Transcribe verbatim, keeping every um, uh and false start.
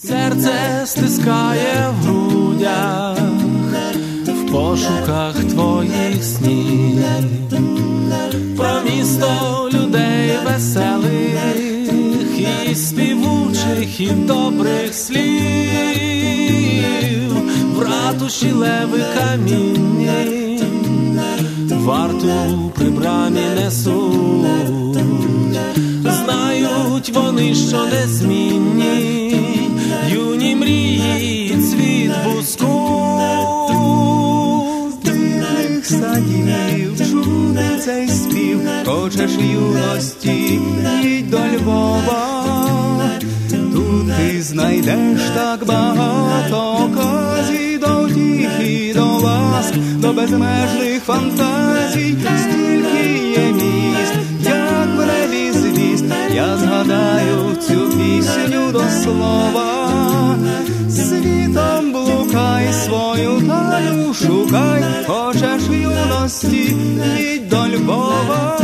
Серце стискає в грудях в пошуках твоїх снів, про місто людей веселих і співучих, і добрих слів. В ратуші леви камінні варту при брамі несуть. Знають вони, що незмінні юні мрії цвіт бускуть. Дивних садів чути цей спів, хочеш юності, їдь до Львова. Тут ти знайдеш так багато оказій, до втіхи, до ласк, до безмежних фантазій. Стільки є міст, як в небі звізд, я згадаю цю пісню до слова. Світом блукай, свою тайну шукай, хочеш юності, їдь до Львова.